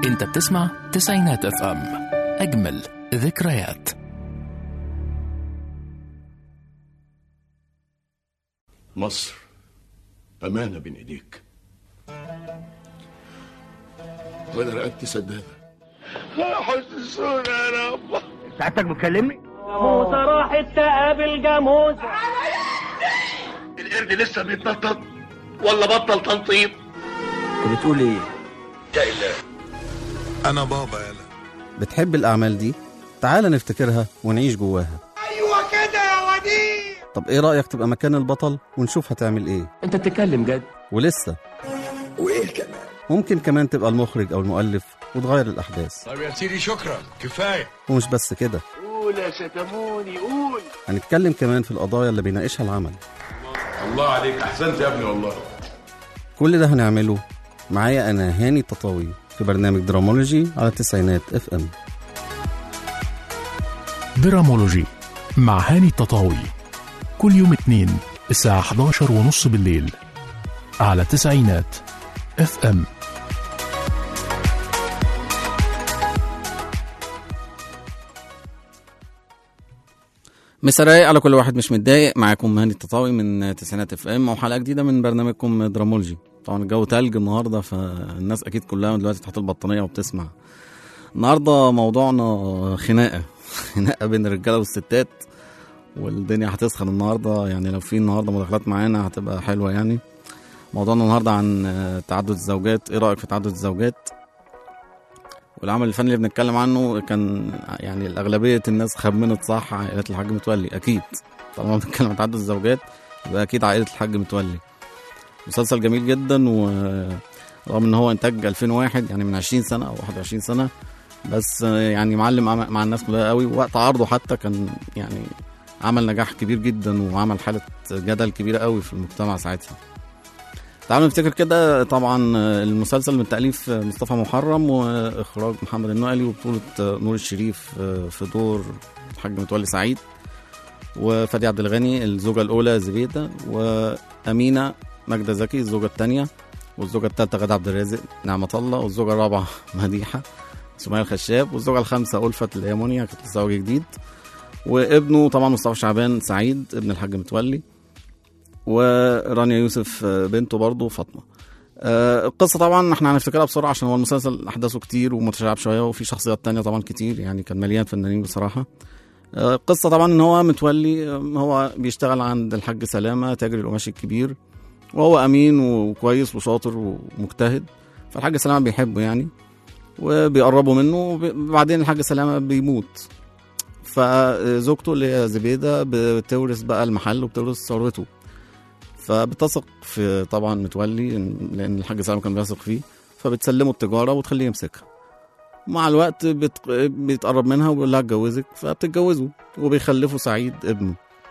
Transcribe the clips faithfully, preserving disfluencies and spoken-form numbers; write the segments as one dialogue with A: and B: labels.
A: انت بتسمع تسعينات اف ام، اجمل ذكريات.
B: مصر أمانة بين إيديك، وأنا رقبتي سدادة. حسسونا يا رب.
C: ساعتك بتكلمني؟
D: جاموسة راحت تقابل جاموسة.
B: القرد لسه بيتنطط ولا بطل تنطيط؟
C: انت بتقول ايه؟
B: يا إله
E: أنا بابا يلا.
F: بتحب الأعمال دي؟ تعال نفتكرها ونعيش جواها.
E: أيوة كده يا وديع.
F: طب إيه رأيك تبقى مكان البطل ونشوف هتعمل إيه؟
C: انت بتتكلم جد؟
F: ولسه
E: وإيه كمان؟
F: ممكن كمان تبقى المخرج أو المؤلف وتغير الأحداث.
E: طب يا سيدي شكرا كفاية.
F: ومش بس كده،
B: قول يا شتموني قول.
F: هنتكلم كمان في القضايا اللي بيناقشها العمل.
B: الله عليك، أحسنت يا ابني والله.
F: كل ده هنعمله معايا أنا هاني التطاوي في برنامج درامولوجي على تسعينات اف ام.
A: درامولوجي مع هاني التطاوي، كل يوم اثنين الساعة احد عشر ونص بالليل على تسعينات اف ام.
F: مسا رايق على كل واحد مش متضايق. معاكم هاني التطاوي من تسعينات اف ام وحلقة جديدة من برنامجكم درامولوجي. طبعا الجو تلج النهاردة، فالناس أكيد كلها دلوقتي تحت البطانية وبتسمع. النهاردة موضوعنا خناقة خناقة بين الرجالة والستات، والدنيا هتسخن النهاردة. يعني لو في النهاردة مداخلات معانا هتبقى حلوة. يعني موضوعنا النهاردة عن تعدد الزوجات. ايه رأيك في تعدد الزوجات؟ والعمل الفني اللي بنتكلم عنه كان يعني الأغلبية الناس خمنت صح، عائلة الحاج متولي. أكيد طالما بنتكلم عن تعدد الزوجات يبقى أكيد عائلة الحاج متولي. مسلسل جميل جدا، ورغم ان هو انتاج ألفين وواحد يعني من عشرين سنة او واحد وعشرين سنة، بس يعني معلم مع الناس كلها قوي. وقت عرضه حتى كان يعني عمل نجاح كبير جدا، وعمل حالة جدل كبيرة قوي في المجتمع ساعتها. تعالوا نفتكر كده. طبعا المسلسل من تأليف مصطفى محرم واخراج محمد النقلي، وبطولة نور الشريف في دور الحاج متولي سعيد، وفادي عبد الغني الزوجة الأولى زبيدة، وأمينة ماجدة زكي الزوجة الثانية، والزوجة الثالثة غادة عبد الرازق نعمة الله، والزوجة الرابعة مديحة سمية الخشاب، والزوجة الخامسة ألفت اللي هي منيا كانت لسه زوج جديد، وابنه طبعا مصطفى شعبان سعيد ابن الحاج متولي، ورانيا يوسف بنته برضه فاطمة. آه القصة طبعا احنا هنفتكرها بسرعة عشان هو المسلسل أحداثه كتير ومتشعب شوية، وفي شخصيات تانية طبعا كتير، يعني كان مليان فنانين بصراحة. آه القصة طبعا ان هو متولي هو بيشتغل عند الحاج سلامة تاجر القماش الكبير، وهو أمين وكويس وشاطر ومجتهد، فالحاج سلامة بيحبه يعني وبيقربوا منه. وبعدين الحاج سلامة بيموت، فزوجته اللي هي زبيدة بتورث بقى المحل وبتورث ثروته، فبتثق في طبعا متولي لأن الحاج سلامة كان بيثق فيه، فبتسلمه التجارة وتخليه يمسكها. مع الوقت بت... بيتقرب منها وبيقول لها اتجوزك، فبتتجوزه وبيخلفوا سعيد ابنه.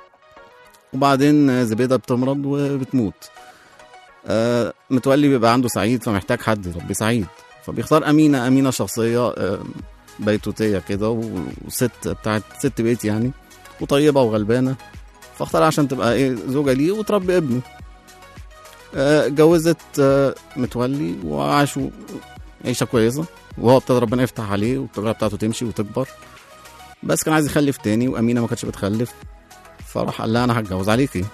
F: وبعدين زبيدة بتمرض وبتموت. آه متولي بيبقى عنده سعيد، فمحتاج حد يربي سعيد، فبيختار أمينة. أمينة شخصية آه بيتوتية كده، وست بتاعت ست بيت يعني، وطيبة وغلبانة، فاختارها عشان تبقى ايه زوجة ليه وتربي ابنه. آه جوزت آه متولي وعاشوا عيشة كويسة، وهو ابتدى ربنا يفتح عليه والتجارة بتاعته تمشي وتكبر، بس كان عايز يخلف تاني، وأمينة ما كانتش بتخلف، فراح قال لها انا هتجوز عليكي.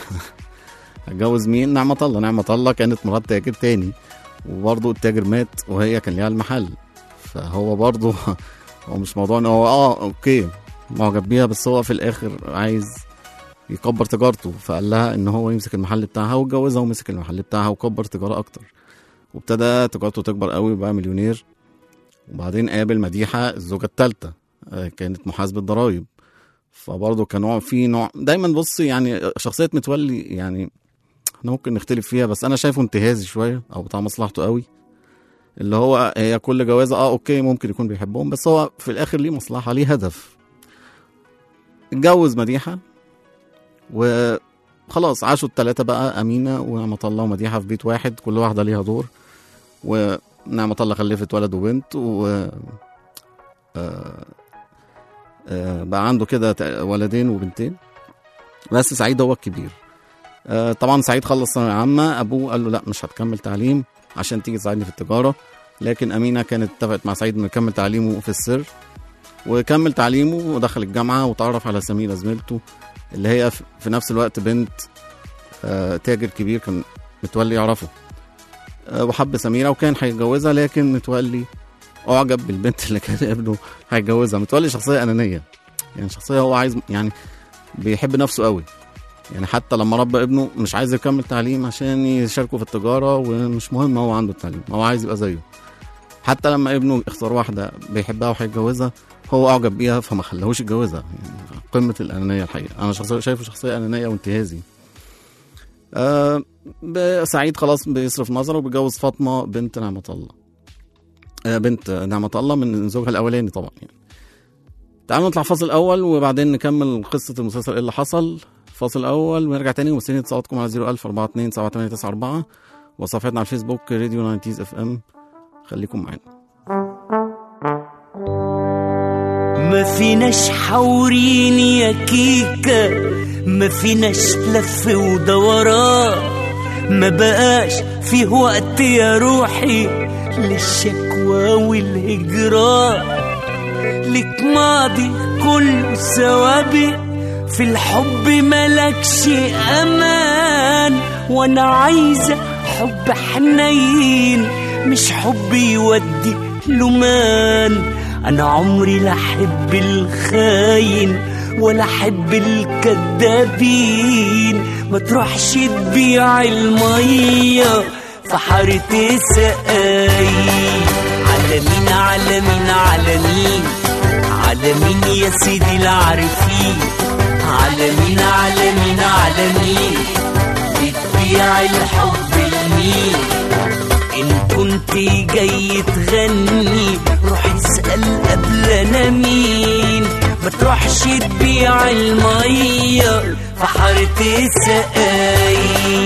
F: هتجوز مين؟ نعمة الله. نعمة الله كانت مرات تاجر تاني، وبرضه التاجر مات وهي كان ليها المحل، فهو برضه هو مش موضوع ان هو اه اوكي معجب بيها، بس هو في الاخر عايز يكبر تجارته، فقال لها ان هو يمسك المحل بتاعها، واتجوزها ومسك المحل بتاعها وكبر تجارة اكتر، وابتدى تجارته تكبر قوي وبقى مليونير. وبعدين قابل مديحة الزوجة الثالثة، كانت محاسبة ضرائب، فبرضه كان نوع في نوع دايما. بص يعني شخصية متولي يعني احنا ممكن نختلف فيها، بس انا شايفه انتهازي شوية او بتاع مصلحته قوي، اللي هو هي كل جوازة اه اوكي ممكن يكون بيحبهم، بس هو في الاخر ليه مصلحة ليه هدف. اتجوز مديحة وخلاص عاشوا الثلاثة بقى، أمينة ونعمة الله ومديحة في بيت واحد، كل واحدة ليها دور. ونعمة الله خلفت ولد وبنت، و آه آه بقى عنده كده ولدين وبنتين، بس سعيد هو الكبير. آه طبعا سعيد خلص ثانوية عامة، أبوه قال له لا مش هتكمل تعليم عشان تيجي تساعدني في التجارة، لكن أمينة كانت اتفقت مع سعيد إنه يكمل تعليمه في السر، وكمل تعليمه ودخل الجامعة وتعرف على سميرة زميلته اللي هي في نفس الوقت بنت آه تاجر كبير كان متولي يعرفه، آه وحب سميرة وكان هيتجوزها، لكن متولي أعجب بالبنت اللي كان ابنه هيتجوزها. متولي شخصية أنانية، يعني شخصية هو عايز، يعني بيحب نفسه قوي، يعني حتى لما ربى ابنه مش عايز يكمل تعليم عشان يشاركه في التجارة، ومش مهم هو عنده التعليم، هو عايز يبقى زيه. حتى لما ابنه اختار واحدة بيحبها وهيتجوزها هو أعجب بيها فما خلاهوش يتجوزها. يعني قمة الأنانية الحقيقة، أنا شخصيا شايفه شخصية أنانية وانتهازي. آه سعيد خلاص بيصرف نظره وبيجوز فاطمة بنت نعمة الله، آه بنت نعمة الله من زوجها الأولاني طبعا. يعني تعالوا نطلع فاصل أول وبعدين نكمل قصة المسلسل إيه اللي حصل. فاصل أول ونرجع تاني، ومستنيين اتصالاتكم على صفر ألف أربعة اتنين سبعة تمانية تسعة أربعة وصفحتنا على الفيسبوك راديو تسعين اف ام. خليكم معانا.
G: ما فيناش حورين يا كيكة، ما فيناش لف ودوران، ما بقاش فيه وقت يا روحي للشكوى والهجران. لك ماضي كل سوابق في الحب ملكش أمان، وانا عايزة حب حنين مش حب يودي لمان. انا عمري لا احب الخاين ولا احب الكدابين، ما تروحش تبيع المية في حارة سقاي. على مين على مين على مين على مين يا سيدي العارفين، على مين على مين على مين بتبيع الحب لمين؟ إن كنت جاي تغني روح اسأل قبل أنا مين، ما تروحش تبيع المية في حارة سقاي.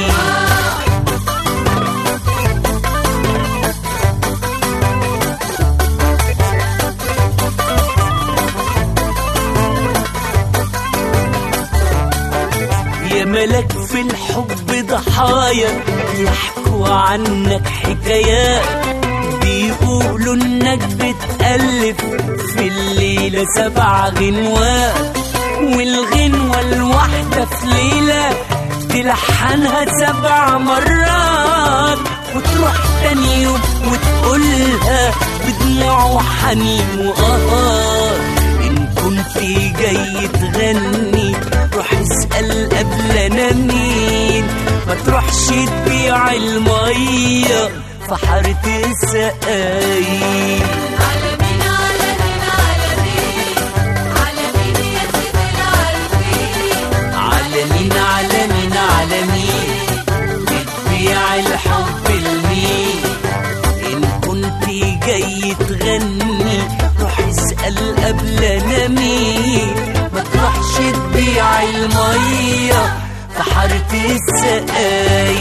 G: يا ملك في الحب ضحايا يحكوا عنك حكايات، بيقولوا انك بتألف في الليلة سبع غنوات، والغنوة الواحدة في ليلة تلحنها سبع مرات، وتروح تاني يوم وتقولها بدموع وحنين وقهار. إن كنت جاي تغني روح اسأل قبل أنا مين، ما تروحش تبيع المية في حارة سقاي.
H: على مين على مين على مين على مين يا سيدي العارفين،
G: على مين على مين على مين بتبيع الحب لمين؟ إن كنت جاي تغني روح اسأل قبل أنا مين، ما تروحش تبيع المية في حارة سقاي.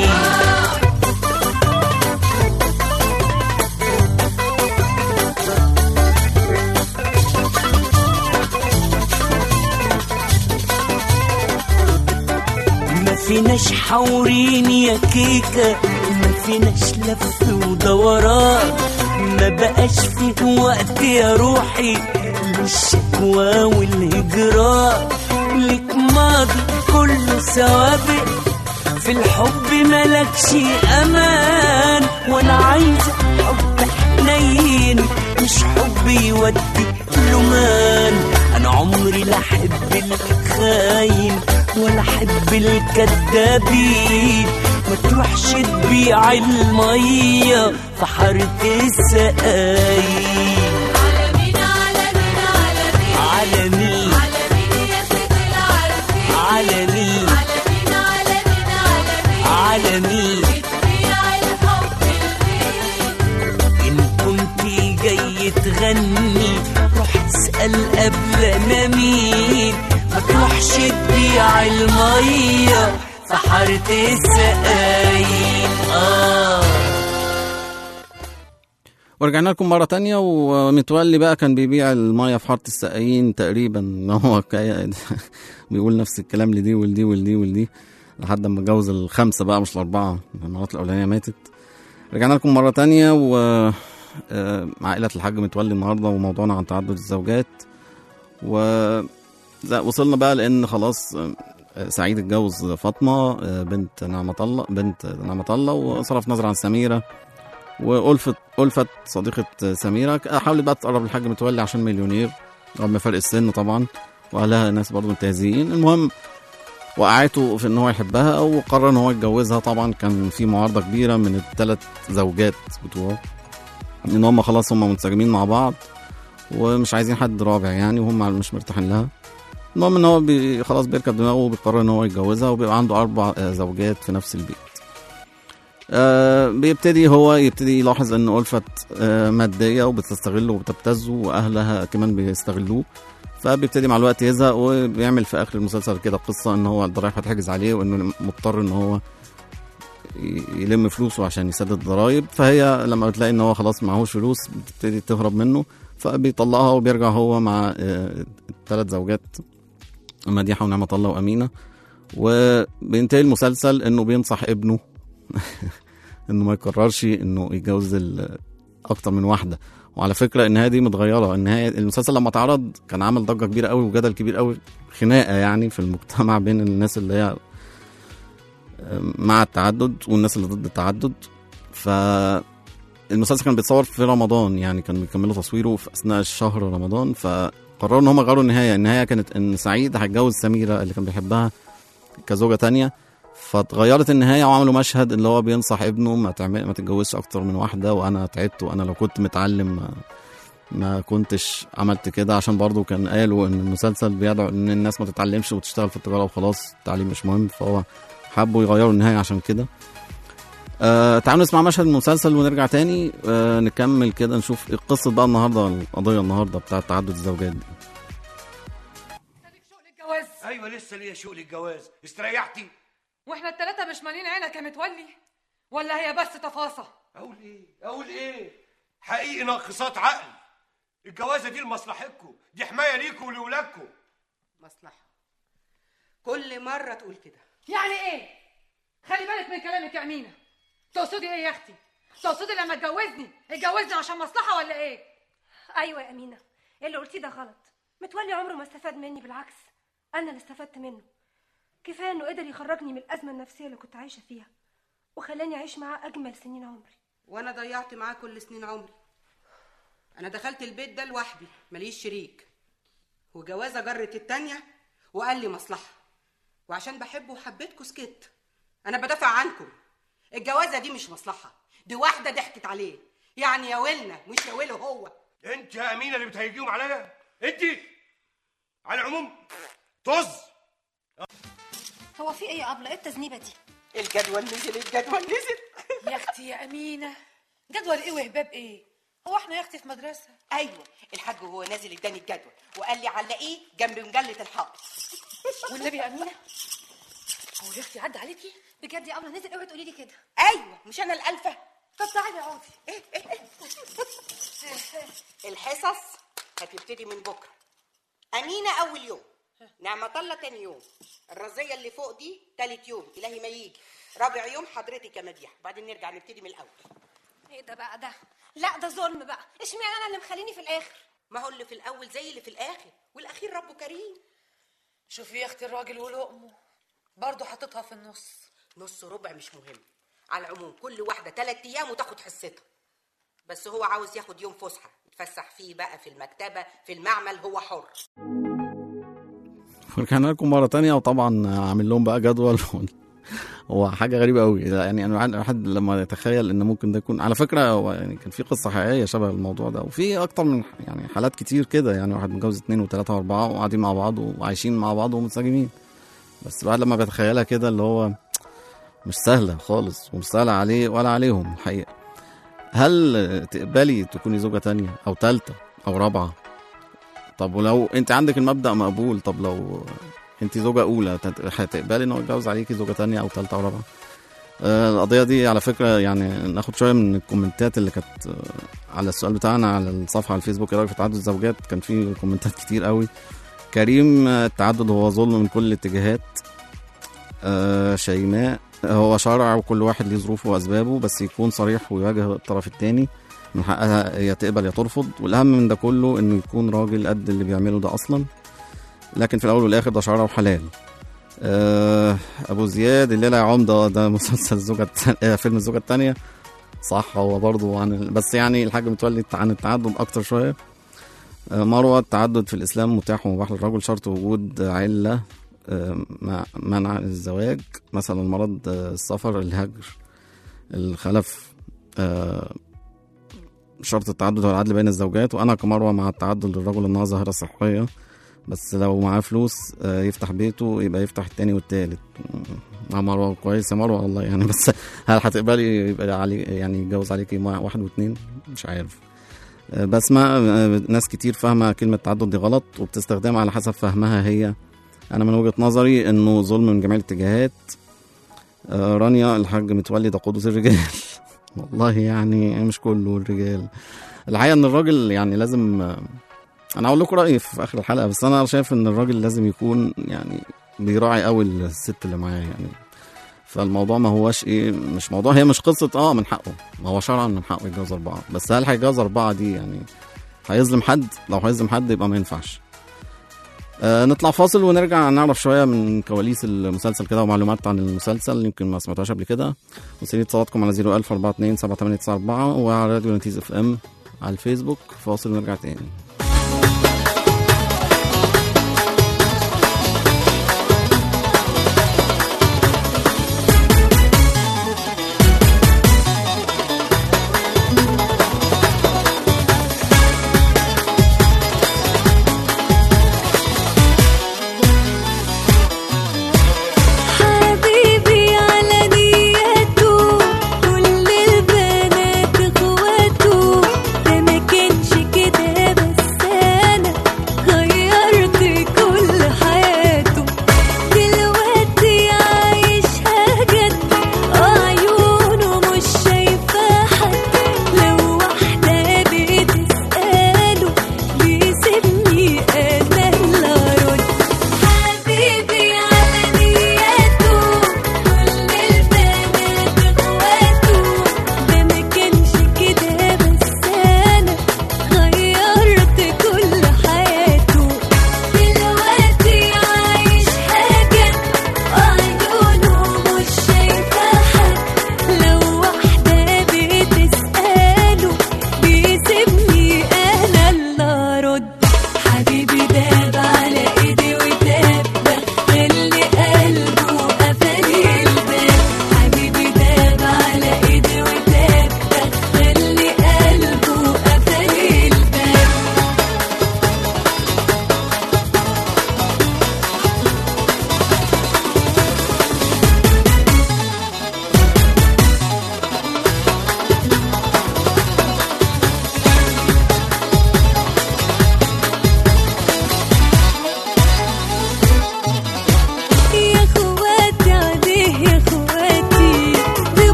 G: ما فيناش حورين يا كيكة، ما فيناش لف ودوران، ما بقاش فيه وقت يا روحي للشكوى والهجران. لك ماضي كله سوابق في الحب ملكش أمان، وانا عايزة حب حنين مش حب يودي لمان. انا عمري لا احب الخاين ولا احب الكدابين، ما تروحش تبيع المية في حارة سقاي.
H: على مين على مين على مين
G: على مين
H: على مين يا سيدي العارفين،
G: على مين
H: على مين على مين على
G: على
H: مين
G: مين
H: بتبيع الحب لمين؟
G: إن كنت جاي تغني روح اسأل قبل أنا مين، ما تروحش تبيع المية في حارة سقاي. آه
F: ورجعنا لكم مرة تانية، ومتولي بقى كان بيبيع المية في حارة السقايين تقريبا. هو بيقول نفس الكلام لدي ولدي ولدي ولدي لحد ما اتجوز الخمسة بقى مش الأربعة، المرات الأولانية ماتت. رجعنا لكم مرة تانية و آه، مع عائلة الحاج متولي النهاردة، وموضوعنا عن تعدد الزوجات. ووصلنا بقى لأن خلاص آه، سعيد اتجوز فاطمة آه، بنت نعمة الله بنت نعمة الله وصرف نظر عن سميرة. وألفت ألفت صديقة سميرة حاولت بقى تقرب الحاج متولي عشان مليونير رغم فرق السن طبعا، وأهلها ناس برضو منتهزين. المهم وقعته في ان هو يحبها وقرر ان هو يتجوزها. طبعا كان في معارضه كبيره من الثلاث زوجات بتوعه ان هم خلاص هم منسجمين مع بعض ومش عايزين حد رابع يعني، وهم مش مرتاحين لها. المهم ان هو بي خلاص بيركب دماغه وبيقرر ان هو يتجوزها، وبيبقى عنده اربع زوجات في نفس البيت. آه بيبتدي هو يبتدي يلاحظ ان ألفت آه ماديه وبتستغله وبتبتزه، واهلها كمان بيستغلوه. فبيبتدي مع الوقت يزهق، وبيعمل في اخر المسلسل كده قصه ان هو الضرايب هتحجز عليه، وانه مضطر ان هو يلم فلوسه عشان يسدد الضرايب. فهي لما بتلاقي ان هو خلاص معهوش فلوس بتبتدي تهرب منه، فبيطلقها وبيرجع هو مع الثلاث زوجات مديحه ونعمه الله وامينه. وبينتهي المسلسل انه بينصح ابنه انه ما يكررش انه يتجوز اكتر من واحده. وعلى فكره النهايه دي متغيره. النهايه المسلسل لما اتعرض كان عمل ضجه كبيره قوي وجدل كبير قوي، خناقه يعني في المجتمع بين الناس اللي هي مع التعدد والناس اللي ضد التعدد. فالمسلسل كان بيتصور في رمضان، يعني كانوا بيكملوا تصويره في اثناء الشهر رمضان. فقرروا ان هم غيروا النهايه. النهايه كانت ان سعيد هيتجوز سميره اللي كان بيحبها كزوجه تانية، فتغيرت النهايه وعملوا مشهد اللي هو بينصح ابنه ما تعمل ما تتجوزش اكتر من واحده، وانا تعبت، وانا لو كنت متعلم ما, ما كنتش عملت كده. عشان برضو كان قالوا ان المسلسل بيدعو ان الناس ما تتعلمش وتشتغل في التجاره وخلاص، التعليم مش مهم. فهو حبوا يغيروا النهايه عشان كده. آه تعالوا نسمع مشهد المسلسل ونرجع تاني آه نكمل كده، نشوف ايه قصه بقى النهارده، القضيه النهارده بتاعه تعدد الزوجات دي.
I: الجواز
E: ايوه لسه ليا شوق للجواز. استريحتي؟
I: واحنا الثلاثه مش مالين عينك يا متولي، ولا هي بس تفاصيل؟
E: اقول ايه اقول ايه حقيقي ناقصات عقل. الجوازه دي لمصلحتكم، دي حمايه ليكم ولولادكم.
J: مصلحه؟ كل مره تقول كده.
I: يعني ايه؟ خلي بالك من كلامك يا امينه. تقصدي ايه يا اختي؟ تقصدي لما اتجوزني اتجوزني عشان مصلحه ولا ايه؟
K: ايوه يا امينه، اللي قلتيه ده غلط. متولي عمره ما استفاد مني، بالعكس انا اللي استفدت منه. كفايه انه قدر يخرجني من الازمه النفسيه اللي كنت عايشه فيها، وخلاني اعيش معاه اجمل سنين عمري.
J: وانا ضيعت معاه كل سنين عمري. انا دخلت البيت ده لوحدي ماليش شريك، وجوازه جرت التانيه وقال لي مصلحه، وعشان بحبه وحبيتكم سكت. انا بدافع عنكم. الجوازه دي مش مصلحه، دي واحده ضحكت عليه، يعني يا ويلنا مش يا ويله هو.
E: انت يا امينه اللي بتهيجيهم عليا انت. على العموم طز.
K: هو في ايه يا ابله؟ ايه التذنيبه دي؟
J: الجدول نزل الجدول نزل.
I: يا اختي يا امينه، جدول ايه وهباب ايه؟ هو احنا يا اختي في مدرسه؟
J: ايوه الحاج وهو نازل اداني الجدول وقال لي علقيه جنب مجله الحائط.
I: والنبي يا امينه هو يا اختي عدى عليكي
K: بجد يا ابله؟ نزل اوعي تقولي لي كده.
J: ايوه مش انا الالفه.
K: طب تعالي اقعدي.
J: ايه ايه ايه الحصص هتبتدي من بكره. امينه اول يوم، نعمة الله تاني يوم، الرزية اللي فوق دي تالت يوم، إلهي ما يجي رابع يوم حضرتك يا مديحة، بعدين نرجع نبتدي من الأول.
K: ايه ده بقى ده؟ لا ده ظلم بقى. اشمعنى انا اللي مخليني في الآخر؟
J: ما هو اللي في الأول زي اللي في الآخر، والأخير ربه كريم.
I: شوفي يا اختي الراجل ولقمه برضه حاططها في النص.
J: نص ربع مش مهم. على العموم كل واحدة تلات أيام وتاخد حصتها، بس هو عاوز ياخد يوم فسحة يتفسح فيه بقى في المكتبة في المعمل، هو حر.
F: ورجعنا لكم مرة تانية، وطبعا عامل لهم بقى جدول. هو حاجة غريبة قوي يعني. أنا الواحد لما يتخيل إن ممكن ده يكون، على فكرة هو يعني كان في قصة حقيقية شبه الموضوع ده، وفي أكتر من يعني حالات كتير كده يعني. واحد متجوز اتنين وتلاتة وأربعة وقاعدين مع بعض وعايشين مع بعض ومنسجمين، بس الواحد لما بيتخيلها كده اللي هو مش سهلة خالص، ومش سهلة عليه ولا عليهم الحقيقة. هل تقبلي تكوني زوجة تانية أو تالتة أو رابعة؟ طب ولو انت عندك المبدأ مقبول، طب لو انت زوجة اولى هتقبلي انه يتجوز عليكي زوجة تانية او ثالثة او رابعة؟ آه القضية دي على فكرة يعني ناخد شوية من الكومنتات اللي كانت آه على السؤال بتاعنا على الصفحة على الفيسبوك، ايه رأيك في تعدد الزوجات؟ كان في كومنتات كتير قوي. كريم، آه التعدد هو ظلم من كل الاتجاهات. آه شيماء هو شرع وكل واحد ليه ظروفه واسبابه، بس يكون صريح ويواجه الطرف التاني، من حقها يا تقبل يا ترفض. والاهم من ده كله انه يكون راجل قد اللي بيعمله ده اصلا، لكن في الاول والاخر ده شرع وحلال. أه ابو زياد الليله يا عمده ده مسلسل الزوجه التانية، فيلم الزوجه الثانيه صح، هو برضو عن ال... بس يعني الحاج متولي عن التعدد اكتر شويه. أه مروه التعدد في الاسلام متاح ومباح للرجل، شرط وجود عله أه منع الزواج، مثلا المرض، أه السفر، الهجر، الخلف. أه شرط التعدد هو العدل بين الزوجات، وانا كمروه مع التعدد للرجل انها ظاهره صحيه، بس لو معاه فلوس يفتح بيته يبقى يفتح التاني والتالت. مع مروه كويس يا مروه والله يعني، بس هل هتقبلي يبقى علي يعني يتجوز عليكي واحد واثنين؟ مش عارف. بس ما ناس كتير فاهمه كلمه تعدد دي غلط وبتستخدمها على حسب فهمها هي. انا من وجهه نظري انه ظلم من جميع الاتجاهات. رانيا الحاج متولي ده قدوس الرجال والله يعني مش كله الرجال. الحقيقه ان الراجل يعني لازم، انا اقول لكم رايي في اخر الحلقه، بس انا شايف ان الراجل لازم يكون يعني بيراعي قوي الست اللي معاه يعني. فالموضوع ما هوش ايه، مش موضوع، هي مش قصه اه من حقه، ما هو شرعا من حقه يتجوز اربعه، بس هل هيتجوز اربعه دي يعني هيظلم حد؟ لو هيظلم حد يبقى ما ينفعش. آه نطلع فاصل ونرجع نعرف شويه من كواليس المسلسل كده ومعلومات عن المسلسل يمكن ما سمعتوهاش قبل كده. وسيرة صوتكم على صفر ألف أربعة اتنين سبعة تمانية تسعة أربعة وعلى راديو نتيز اف ام على الفيسبوك. فاصل ونرجع تاني.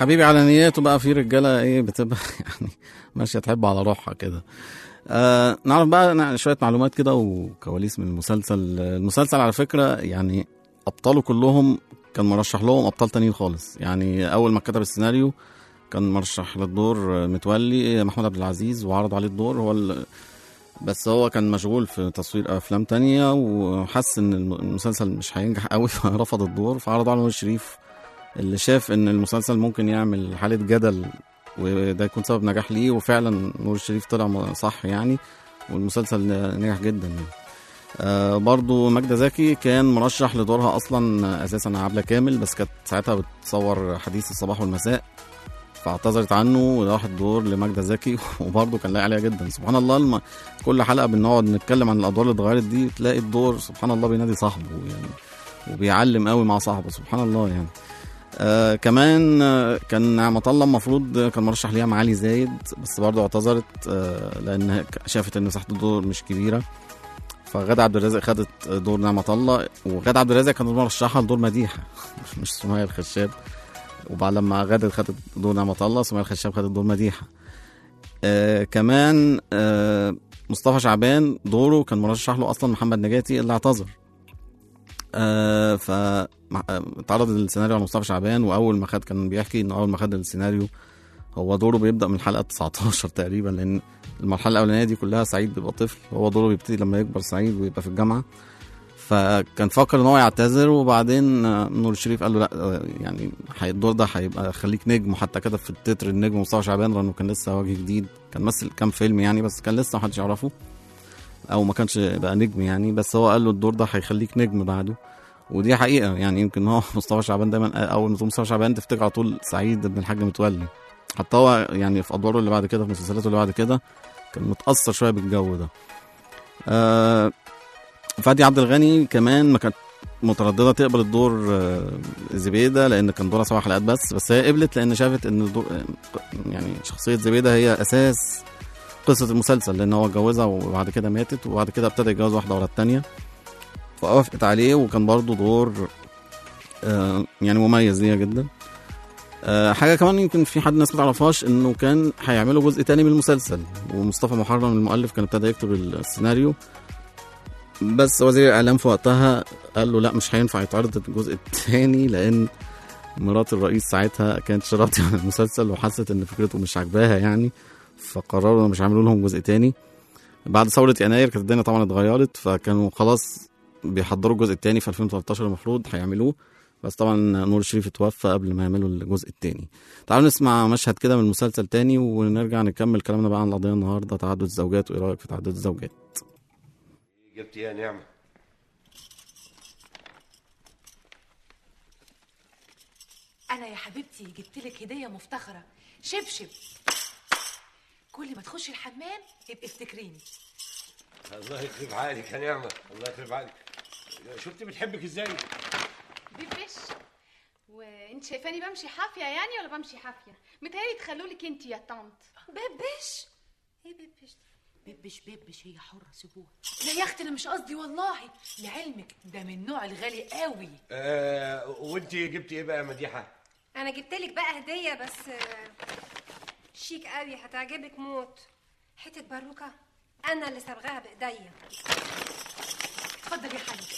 F: حبيبي على نياته بقى. في رجاله ايه بتبقى يعني ماشيه تحب على روحها كده. آه نعرف بقى شويه معلومات كده وكواليس من المسلسل. المسلسل على فكره يعني ابطاله كلهم كان مرشح لهم ابطال تانيين خالص. يعني اول ما كتب السيناريو كان مرشح للدور متولي محمود عبد العزيز وعرض عليه الدور هو ال... بس هو كان مشغول في تصوير افلام تانية وحس ان المسلسل مش هينجح قوي فرفض الدور، فعرض على نور الشريف اللي شاف ان المسلسل ممكن يعمل حالة جدل وده يكون سبب نجاح ليه. وفعلا نور الشريف طلع صح يعني، والمسلسل نجح جدا يعني. آه برضو ماجدة زكي كان مرشح لدورها اصلا اساسا عبلة كامل، بس كانت ساعتها بتصور حديث الصباح والمساء فاعتذرت عنه وراح الدور لماجدة زكي وبرضه كان لاقي عليها جدا. سبحان الله الم... كل حلقه بنقعد نتكلم عن الادوار اللي اتغيرت دي تلاقي الدور سبحان الله بينادي صاحبه يعني، وبيعلم قوي مع صاحبه سبحان الله يعني. آه كمان آه كان نعمة الله المفروض كان مرشح ليها معالي زايد، بس برضه اعتذرت آه لان شافت ان مساحه الدور مش كبيره. فغادة عبد الرازق خدت دور نعمة الله، وغادة عبد الرازق كانت مرشحه لدور مديحه مش سمية الخشاب. وبعد لما غادة خدت دور نعمة الله سمية الخشاب خدت دور مديحة. آه كمان آه مصطفى شعبان دوره كان مرشح له اصلا محمد نجاتي اللي اعتذر. آه فتعرض السيناريو على مصطفى شعبان، واول ما خد كان بيحكي ان اول ما خد السيناريو هو دوره بيبدا من الحلقه تسعتاشر تقريبا، لان المرحله الاولانيه دي كلها سعيد بيبقى طفل، هو دوره بيبتدي لما يكبر سعيد ويبقى في الجامعه. فكان فكر ان هو يعتذر، وبعدين نور الشريف قال له لا يعني الدور ده هيبقى خليك نجم، وحتى كتب في التتر النجم مصطفى شعبان لانه كان لسه وجه جديد، كان مثل كام فيلم يعني بس كان لسه محدش يعرفه او ما كانش بقى نجم يعني، بس هو قال له الدور ده هيخليك نجم بعده. ودي حقيقه يعني، يمكن هو مصطفى شعبان دايما اول ما مصطفى شعبان تفتكر على طول سعيد بن الحاج متولي، حتى هو يعني في ادواره اللي بعد كده في مسلسلاته اللي بعد كده كان متاثر شويه بالجو ده. آه فادي عبد الغني كمان ما كانت متردده تقبل الدور زبيده لان كان دورها سبع حلقات بس، بس هي قبلت لان شافت ان الدور يعني شخصيه زبيده هي اساس قصه المسلسل، لان هو اتجوزها وبعد كده ماتت وبعد كده ابتدى يتجوز واحده ورا الثانيه، فوافقت عليه. وكان برضو دور يعني مميز ليها جدا. حاجه كمان يمكن في حد الناس ما تعرفهاش انه كان هيعملوا جزء تاني من المسلسل، ومصطفى محرم المؤلف كان ابتدى يكتب السيناريو، بس وزير الاعلام في وقتها قال له لا مش هينفع يتعرض الجزء الثاني لان مرات الرئيس ساعتها كانت راضيه عن المسلسل وحست ان فكرته مش عاجباها يعني، فقرروا مش هيعملوا لهم جزء تاني. بعد ثوره يناير كانت الدنيا طبعا اتغيرت، فكانوا خلاص بيحضروا الجزء الثاني في ألفين وتلتاشر المفروض هيعملوه، بس طبعا نور الشريف اتوفى قبل ما يعملوا الجزء الثاني. تعالوا نسمع مشهد كده من المسلسل تاني ونرجع نكمل كلامنا بقى عن القضيه النهارده، تعدد الزوجات، وايه رايك في تعدد الزوجات؟
E: جبت ايه يا نعمة؟
L: أنا يا حبيبتي جبتلك هدية مفتخرة، شبشب. كل ما تخشي الحمام يبقى افتكريني.
E: الله يخرب عقلك يا نعمة، الله يخرب عقلك. شفتي بتحبك ازاي؟
M: بيبش، وانت شايفاني بمشي حافية يعني ولا بمشي حافية؟ متهيألي تخلولك انت يا طنط.
L: بيبش؟
M: ايه بيبش؟
L: بيبش بيبش هي حرة سيبوها. لا يا اختي انا مش قصدي والله، لعلمك ده من النوع الغالي قوي.
E: آه وانت جبتي ايه بقى يا مديحة؟
K: انا جبتلك بقى هدية بس شيك قوي هتعجبك موت، حتة باروكة انا اللي صبغاها بايديا.
L: اتفضلي يا حبيبتي.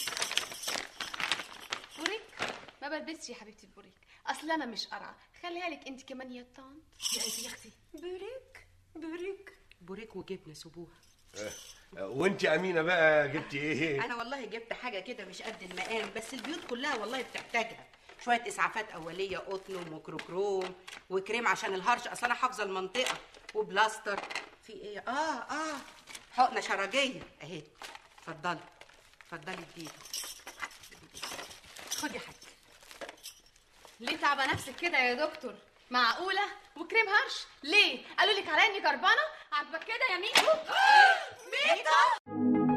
M: بوريك؟ ما بلبسش يا حبيبتي البوريك، اصل انا مش قرعة، خليها لك انت كمان يا طنط.
L: يا قلبي يا اختي
K: بوريك بوريك
J: بوريك وجبنه سبوها.
E: آه وانت امينه بقى جبتي ايه؟
J: انا والله جبت حاجه كده مش قد المقام، بس البيوت كلها والله بتحتاجها، شويه اسعافات اوليه، قطن وميكروكروم وكريم عشان الهرش، اصل انا حافظه المنطقه، وبلاستر. في ايه؟ اه اه حقنه شرجيه اهي. اتفضلي اتفضلي اديله.
L: خدي يا حبيبتي.
M: ليه تعبى نفسك كده يا دكتور؟ معقوله؟ وكريم هرش ليه؟ قالوا لك عليا اني جربانه؟ عاجبك كده يا ميتو؟ ميتو.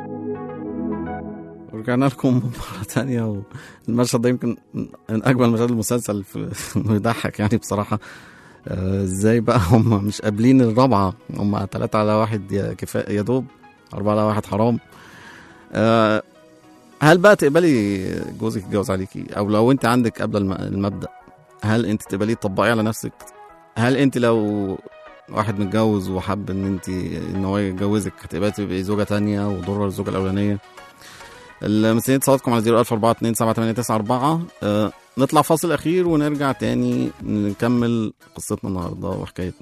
F: ورجعنا لكم مرة تانية، والمشهد ده يمكن من أجمل مشاهد المسلسل إنه يضحك يعني بصراحة. ازاي آه بقى هم مش قابلين الرابعة، هم ثلاثة على واحد يا كفاية يا دوب، أربعة على واحد حرام. آه هل بقى تقبلي جوزك يتجوز عليكي، أو لو أنت عندك قبل المبدأ هل انت تقبليه تطبقيه على نفسك؟ هل انت لو واحد متجوز وحب ان انت ان هو يتجوزك هتبقى تبقي زوجه تانية وضرر الزوجه الاولانيه؟ مستنيين اتصالاتكم على صفر ألف أربعة اتنين سبعة تمانية تسعة أربعة. أه نطلع فاصل اخير ونرجع تاني نكمل قصتنا النهارده وحكايتنا.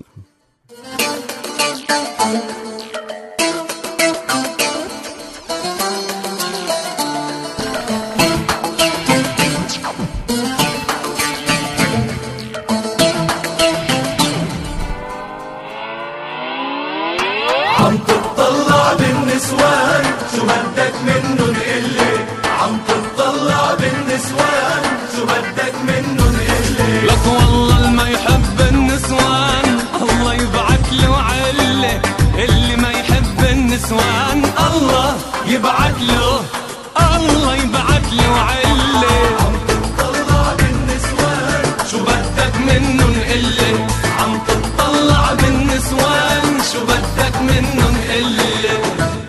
N: عم تطلع بالنسوان شو بدك منن اللي عم تطلع بالنسوان شو بدك منن اللي
O: لك والله ما يحب النسوان الله يبعت له عله اللي ما يحب النسوان الله يبعت له الله يبعت له عله
N: عم تطلع بالنسوان
O: شو بدك منن اللي عم تطلع بالنسوان شو بدك منن اللي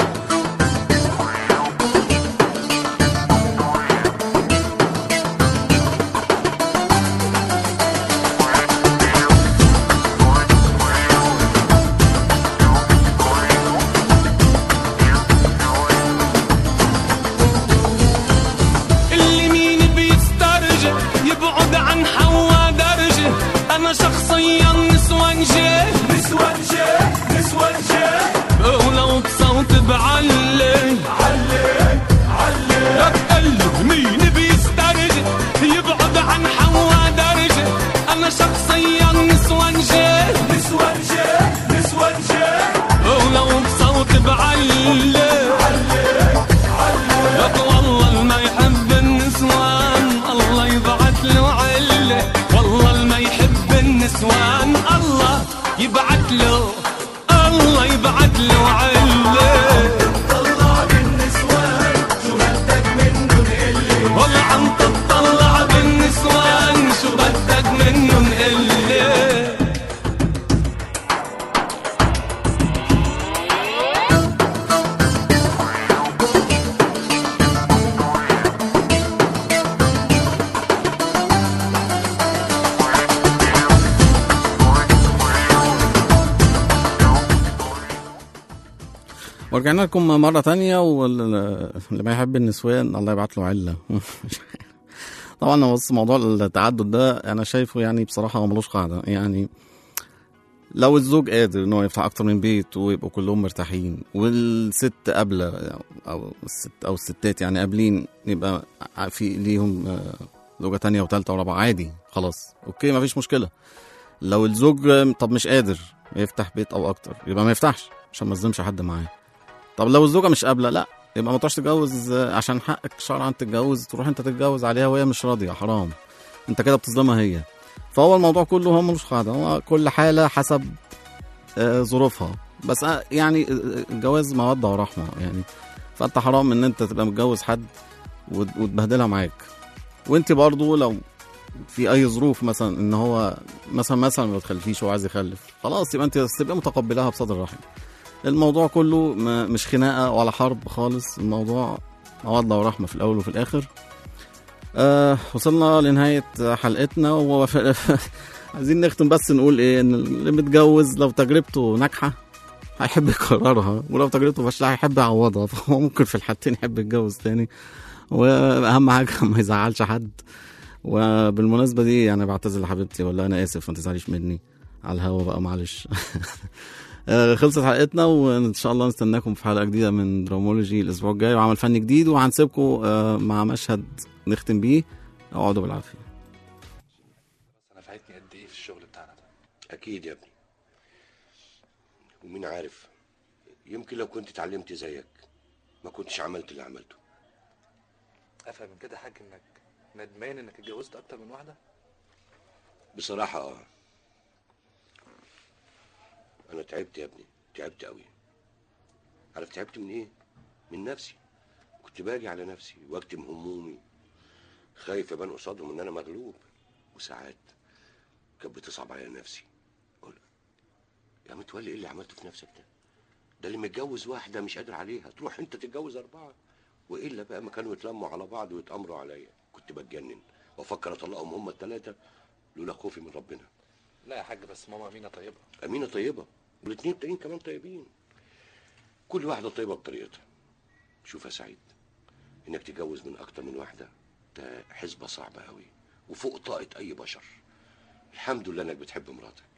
O: اللي مين بيسترجع يبعد عن حوا درجة أنا شخصيا نسوان جه
N: نسوان جه نسوان جه
O: ولو بصوت بعلي
N: علي علي
O: لا تقلب مين بيسترجع يبعد عن حوا درجة أنا شخصيا نسوان جه
N: نسوان جه نسوان جه
O: ولو بصوت بعلي لك والله ما يحب النسوان الله يبعت له عله والله ما يحب النسوان الله يبعت له الله يبعت له عله
N: تطلع بالنسوان شو بدك منن اللي
O: والله عم تطلع بالنسوان شو بدك منن اللي
F: ورجعنا لكم مرة تانية. واللي ما يحب النسوان الله يبعت له علة. طبعا بص موضوع التعدد ده أنا شايفه يعني بصراحة هو ملوش قاعدة. يعني لو الزوج قادر إنه يفتح أكتر من بيت ويبقوا كلهم مرتاحين والست قابلة أو الست أو الستات يعني قابلين يبقى في ليهم زوجة تانية وتالتة ورابعة عادي خلاص أوكي ما فيش مشكلة. لو الزوج طب مش قادر يفتح بيت أو أكتر يبقى ما يفتحش عشان ما يظلمش حد معاه. طب لو الزوجة مش قابلة لا يبقى ما تروحش تتجوز عشان حقك شرعا تتجوز تروح انت تتجوز عليها وهي مش راضية حرام انت كده بتظلمها هي. فهو الموضوع كله هو ملوش قاعدة هو كل حالة حسب آه ظروفها. بس آه يعني الجواز مودة ورحمة يعني فانت حرام ان انت تبقى متجوز حد وتبهدلها معاك. وانت برضو لو في اي ظروف مثلا ان هو مثلا مثلا ما بتخلفيش وعايز يخلف خلاص يبقى انت تبقى متقبلها بصدر رحب. الموضوع كله مش خناقه ولا حرب خالص الموضوع مودة ورحمه في الاول وفي الاخر. آه وصلنا لنهايه حلقتنا عايزين نختم بس نقول ايه ان اللي متجوز لو تجربته ناجحه هيحب يكررها ولو تجربته فاشله هيحب يعوضها فهو ممكن في الحالتين يحب يتجوز تاني واهم حاجه ما يزعلش حد. وبالمناسبه دي يعني بعتذر لحبيبتي ولا انا اسف ما تزعليش مني على الهوا بقى معلش. خلصت حلقتنا وان شاء الله نستناكم في حلقه جديده من درامولوجي الاسبوع الجاي وعمل فني جديد وهنسيبكم مع مشهد نختم بيه. اقعدوا بالعافيه.
E: نفعتني قد ايه في الشغل بتاعنا ده؟ اكيد يا ابني ومين عارف يمكن لو كنت اتعلمت زيك ما كنتش عملت اللي عملته.
P: افهم من كده يا حاج انك ندمان انك اتجوزت اكتر من واحده؟
E: بصراحه اه انا تعبت يا ابني تعبت قوي. عارف تعبت من ايه؟ من نفسي. كنت باجي على نفسي واكتم همومي خايف ابان قصادهم ان انا مغلوب. وساعات كانت بتصعب على نفسي اقول يا متولي ايه اللي عملته في نفسك ده؟ ده اللي متجوز واحده مش قادر عليها تروح انت تتجوز اربعه. والا بقى ما كانوا يتلموا على بعض ويتامروا عليا. كنت بتجنن وافكر اطلقهم هم الثلاثه لولا خوفي من ربنا.
P: لا يا حاج، بس ماما امينه طيبه.
E: امينه طيبه، والاثنين التانيين كمان طيبين. كل واحده طيبه بطريقتها. شوف يا سعيد، انك تتجوز من اكتر من واحده ده حسبه صعبه قوي وفوق طاقه اي بشر. الحمد لله انك بتحب مراتك،